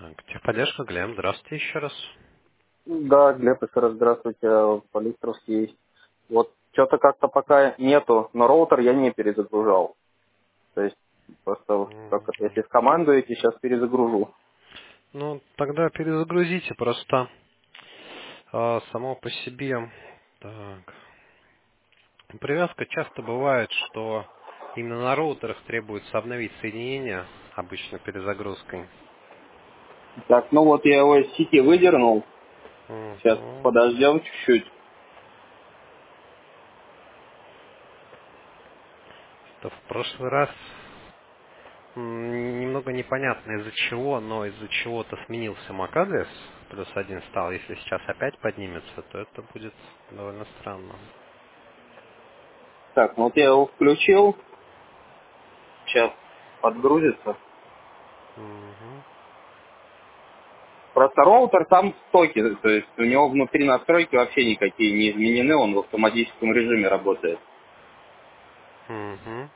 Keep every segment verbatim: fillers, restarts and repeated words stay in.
Техподдержка, Глеб, здравствуйте еще раз. Да, Глеб, еще раз здравствуйте, Полистровский. Вот что-то как-то пока нету, но роутер я не перезагружал. То есть просто как это, Мгм. если скомандуете, сейчас перезагружу. Ну, тогда перезагрузите, просто а, само по себе. Так. Привязка часто бывает, что именно на роутерах требуется обновить соединение, обычно перезагрузкой. Так, ну вот я его из сети выдернул. Сейчас Мгм. подождем чуть-чуть. То в прошлый раз м, немного непонятно из-за чего, но из-за чего-то сменился MAC-адрес, плюс один стал. Если сейчас опять поднимется, то это будет довольно странно. Так, ну вот я его включил. Сейчас подгрузится. Мгм. Просто роутер там в стоке, то есть у него внутри настройки вообще никакие не изменены, он в автоматическом режиме работает. Мгм.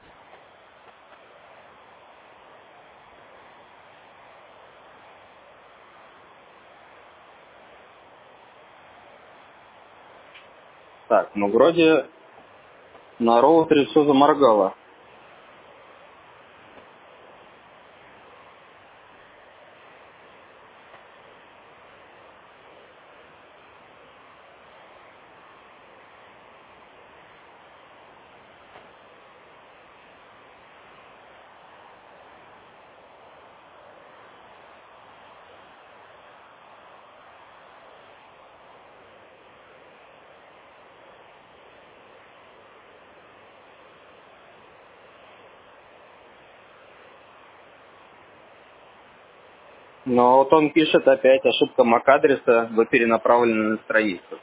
Так, ну вроде на роутере все заморгало. Но вот он пишет опять ошибка MAC-адреса, вы перенаправлены на страницу.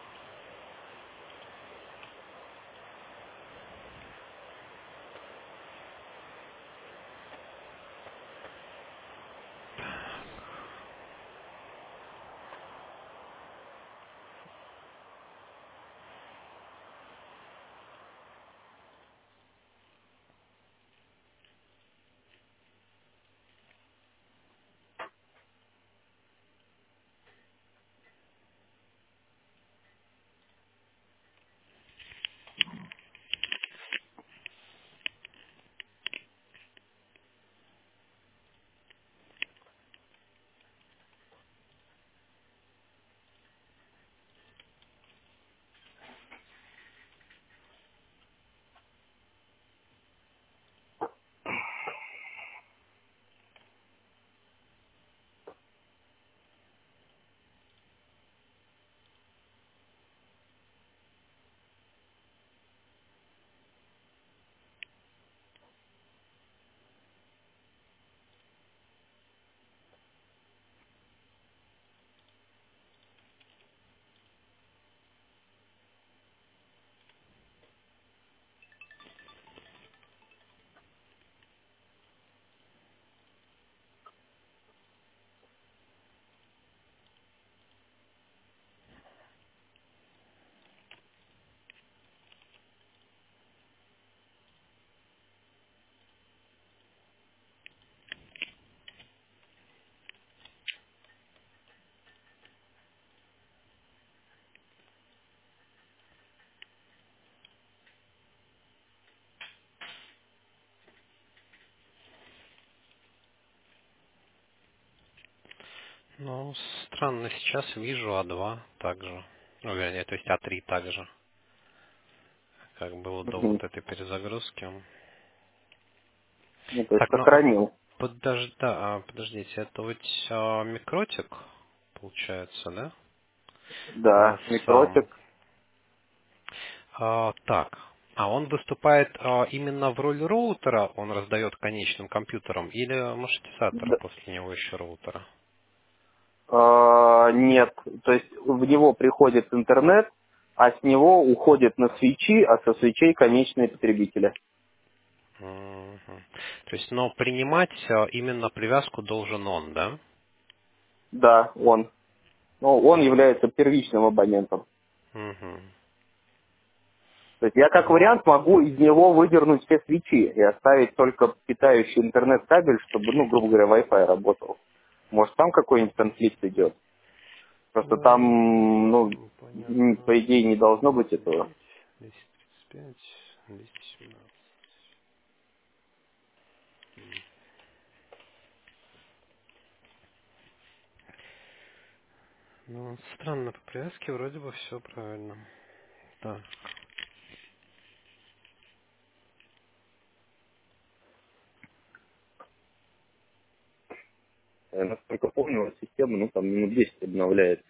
Ну, странно, сейчас вижу а два также. Ну, вернее, то есть а три также, как было до Мгм. вот этой перезагрузки. Ну, то есть Так, ну, а сохранил. подожди, а, подождите, это вот а, микротик, получается, да? А Да, сам. микротик. А, так, а он выступает а, именно в роли роутера, он раздает конечным компьютерам, или маршрутизатора Д- после него еще роутера? а, нет, то есть в него приходит интернет, а с него уходит на свечи, а со свечей конечные потребители. Мгм. То есть, но принимать а, именно привязку должен он, да? Да, он. Но он М, является первичным абонентом. мгм. То есть я как Ну, вариант могу из него выдернуть все свечи и оставить только питающий интернет-кабель, чтобы, ну, грубо говоря, Wi-Fi работал. Может, там какой-нибудь конфликт идет? Просто там, Э, ну, ну, м, понятно. по идее, не должно быть двести этого. девять, двести тридцать пять, двести семнадцать. Ну, странно, по привязке вроде бы все правильно. Так. Я насколько помню, вот система, ну, там минут десять обновляется.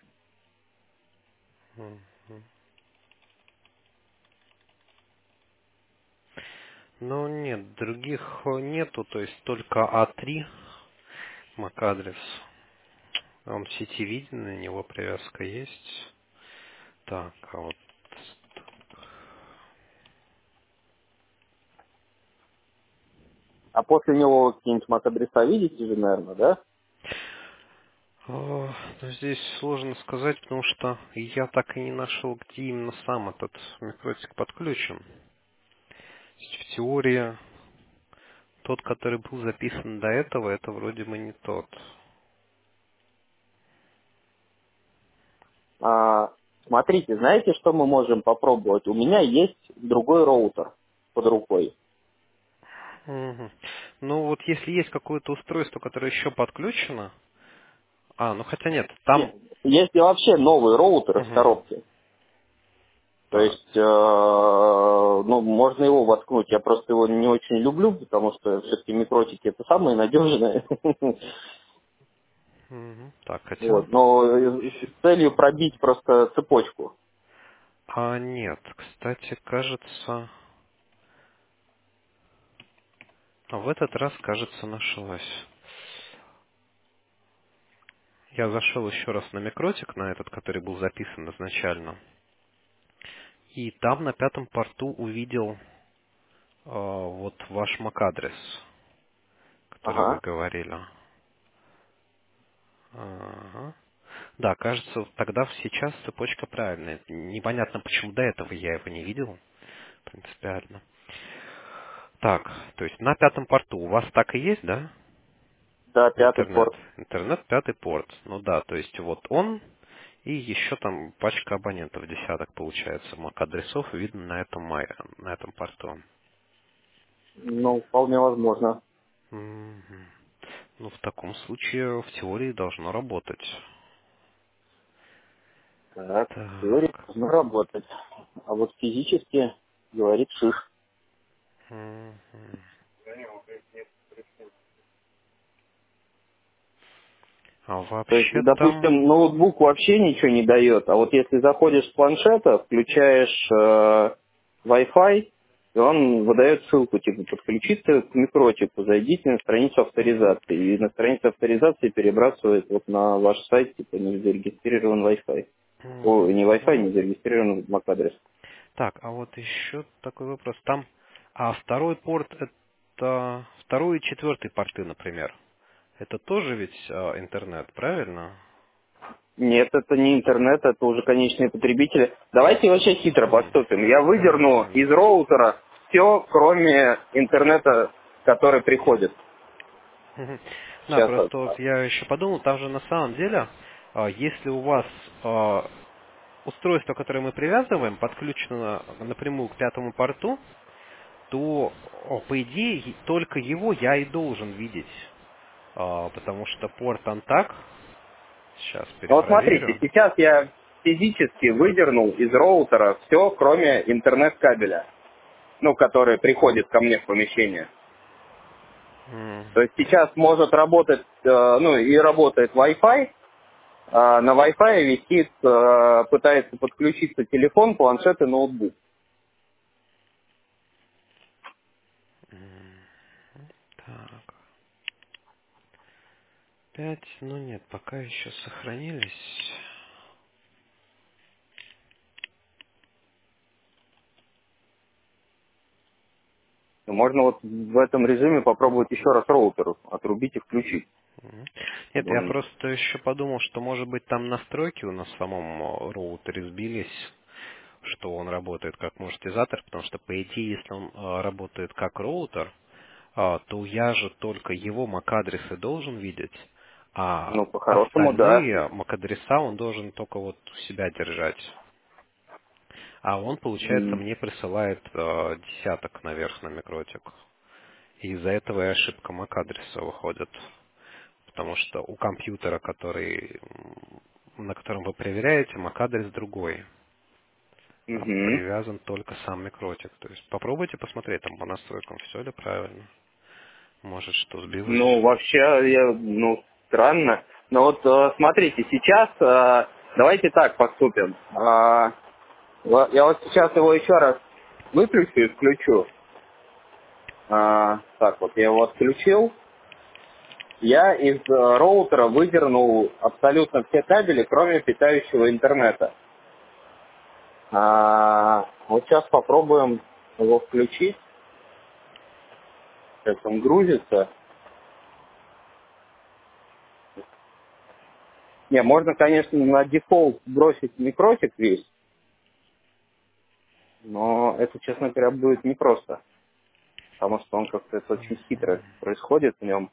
Мгм. Ну, нет, других э, нету, то есть только а три MAC-адрес. Он в сети виден, на него привязка есть. Так, а вот... А после него какие-нибудь мак-адреса видите же, наверное, да? О, ну, здесь сложно сказать, потому что я так и не нашел, где именно сам этот микротик подключен. То есть в теории тот, который был записан до этого, это вроде бы не тот. А, смотрите, знаете, что мы можем попробовать? У меня есть другой роутер под рукой. Мгм. Ну вот если есть какое-то устройство, которое еще подключено... А, ну хотя нет, там... Е- Есть и вообще новый роутер из Мгм. коробки. То Так. есть, э, ну, можно его воткнуть. Я просто его не очень люблю, потому что все-таки микротики это самые надежные. Мгм. Так, хотя... Вот. Но э, с целью пробить просто цепочку. А, нет, кстати, кажется... А в этот раз, кажется, нашлась. Я зашел еще раз на микротик, на этот, который был записан изначально. И там на пятом порту увидел э, вот ваш MAC-адрес, который вы Ага. говорили. Ага. Да, кажется, тогда сейчас цепочка правильная. Непонятно, почему до этого я его не видел. Принципиально. Так, то есть на пятом порту у вас так и есть, да? Да, пятый Интернет. порт. Интернет пятый порт. Ну да, то есть вот он и еще там пачка абонентов, десяток получается. MAC-адресов видно на этом, май- на этом порту. Ну, вполне возможно. Мгм. Ну, в таком случае в теории должно работать. Так, в теории Так. должно работать. А вот физически говорит шиш. Мгм. А То есть, вообще там... допустим, ноутбук вообще ничего не дает, а вот если заходишь с планшета, включаешь э, Wi-Fi, и он выдает ссылку, типа, подключиться к микротику, зайдите на страницу Мгм. авторизации. И на странице авторизации перебрасывает вот на ваш сайт, типа, не зарегистрирован Wi-Fi. О, не Wi-Fi, Мгм. не зарегистрирован MAC-адрес. Так, а вот еще такой вопрос. Там, а второй порт это второй и четвертый порты, например. Это тоже ведь а, интернет, правильно? Нет, это не интернет, это уже конечные потребители. Давайте вообще хитро М. поступим. Я выдерну Мгм. из роутера все, кроме интернета, который приходит. Мгм. Да, Сейчас. просто вот я еще подумал, там же на самом деле, а, если у вас а, устройство, которое мы привязываем, подключено напрямую к пятому порту, то, о, по идее, е- только его я и должен видеть. А, потому что порт Антак, сейчас Ну вот смотрите, перепроверю. сейчас я физически выдернул из роутера все, кроме интернет-кабеля, ну, который приходит ко мне в помещение. М, То есть сейчас может работать, э, ну, и работает Wi-Fi, а на Wi-Fi висит, э, пытается подключиться телефон, планшет и ноутбук. Так, пять, ну нет, пока еще сохранились. Можно вот в этом режиме попробовать еще раз роутер отрубить и включить, Мгм. Нет, чтобы я он... просто еще подумал, что может быть там настройки у нас в самом э, роутере сбились, что он работает как маршрутизатор, потому что по идее, если он э, работает как роутер, а, то я же только его MAC-адресы должен видеть, А Ну, по-хорошему, да. остальные MAC-адреса он должен только вот у себя держать. А он, получается, М, мне присылает э, десяток наверх на микротик. И из-за этого и ошибка MAC-адреса выходит. Потому что у компьютера, который, м, на котором вы проверяете, MAC-адрес другой. Там мгм. привязан только сам микротик. То есть попробуйте посмотреть там по настройкам, все ли правильно. Может, что сбилось. Ну, вообще, я, ну, странно. Но вот э, смотрите, сейчас э, давайте так поступим. А, во- я вот сейчас его еще раз выключу и включу. А, так вот, я его отключил. Я из э, роутера выдернул абсолютно все кабели, кроме питающего интернета. А, вот сейчас попробуем его включить. Сейчас он грузится. Не, можно, конечно, на дефолт бросить микротик весь, но это, честно говоря, будет непросто, потому что он как-то это очень хитро происходит в нем.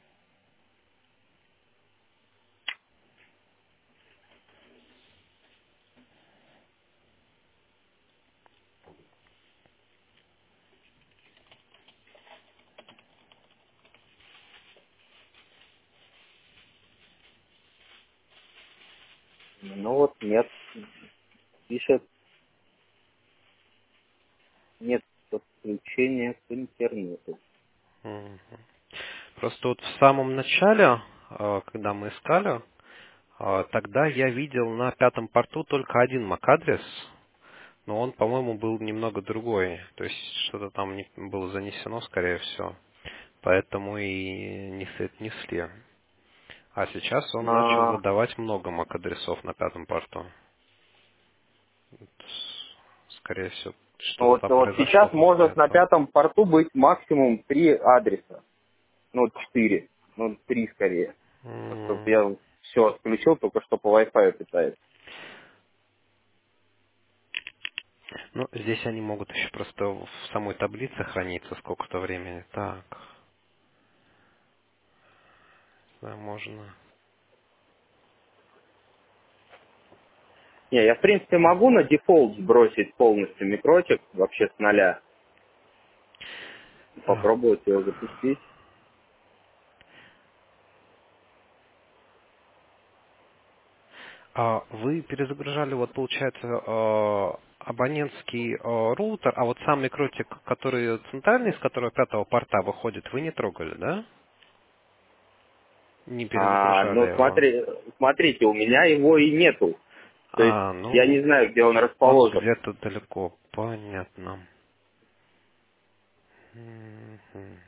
Ну вот нет, пишет, нет подключения к интернету. Мгм. Просто вот в самом начале, э, когда мы искали, э, тогда я видел на пятом порту только один MAC-адрес, но он, по-моему, был немного другой. То есть что-то там не было занесено, скорее всего. Поэтому и не соотнесли. А сейчас он начал А, выдавать много MAC-адресов на пятом порту. Вот, скорее всего, что-то вот, там вот произошло сейчас после может на этого. пятом порту быть максимум три адреса, ну четыре, ну три скорее. Просто М, я все отключил, только что по Wi-Fi питает. Ну, здесь они могут еще просто в самой таблице храниться сколько-то времени. Так, да, можно. Не, я в принципе могу на дефолт сбросить полностью микротик вообще с нуля, Так, попробовать его запустить. а вы перезагружали, вот получается, э, абонентский э, роутер, а вот сам микротик, который центральный, с которого пятого порта выходит, вы не трогали, да? Не А, перезагружали ну его. смотри, смотрите, у меня его и нету. То есть А, я ну, не знаю, где он он расположен. где-то далеко, понятно. Мгм.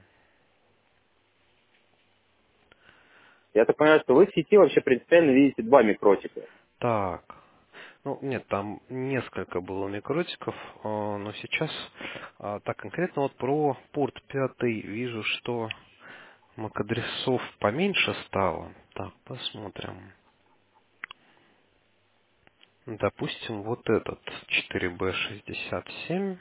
Я так понимаю, что вы в сети вообще принципиально видите два микротика. Так, ну нет, там несколько было микротиков, а, но сейчас а, так конкретно вот про порт пятый вижу, что MAC-адресов поменьше стало. Так, посмотрим. Допустим, вот этот четыре бэ шестьдесят семь.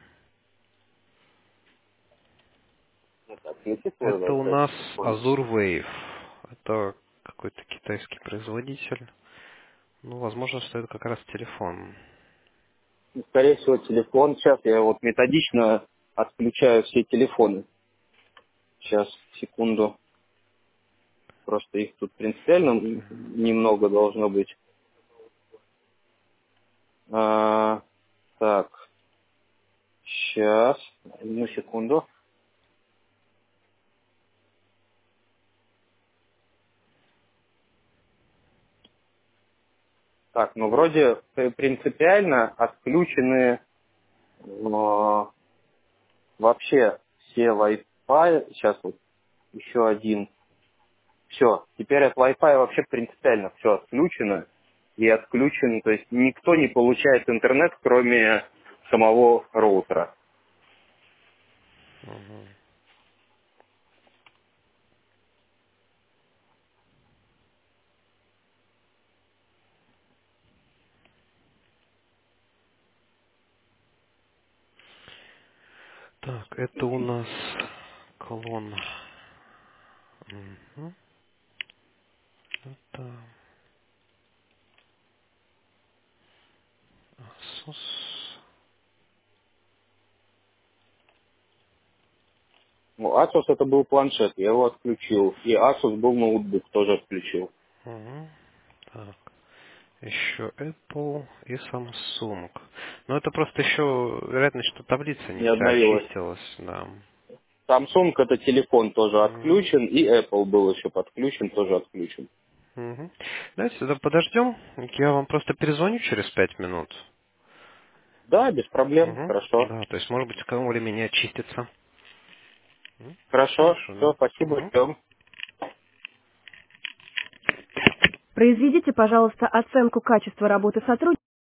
Это отключи свой Это у Wi-Fi нас в телефоне. Azure Wave. Это какой-то китайский производитель. Ну, возможно, что это как раз телефон. Ну, скорее всего, телефон. Сейчас я вот методично отключаю все телефоны. Сейчас, секунду. Просто их тут принципиально м- немного должно быть. А, так, сейчас. Одну секунду. Так, ну вроде э, принципиально отключены э, вообще все Wi-Fi. Сейчас вот еще один. Все, теперь от Wi-Fi вообще принципиально все отключено. И отключен, то есть никто не получает интернет, кроме самого роутера. Мгм. Так, это у нас клон. Мгм. Это Asus. Ну, Asus это был планшет, я его отключил. И Asus был ноутбук, тоже отключил. Угу. Так. Еще Apple и Samsung. Но это просто еще вероятность, что таблица не Не вся обновилось. очистилась, да. Samsung это телефон тоже Угу. отключен, и Apple был еще подключен, тоже отключен. Угу. Давайте тогда подождем. Я вам просто перезвоню через пять минут. Да, без проблем, Угу. хорошо. Да, то есть, может быть, к тому времени очистится. М? Хорошо, Хорошо, все, да. спасибо, Угу. ждем. Произведите, пожалуйста, оценку качества работы сотрудника.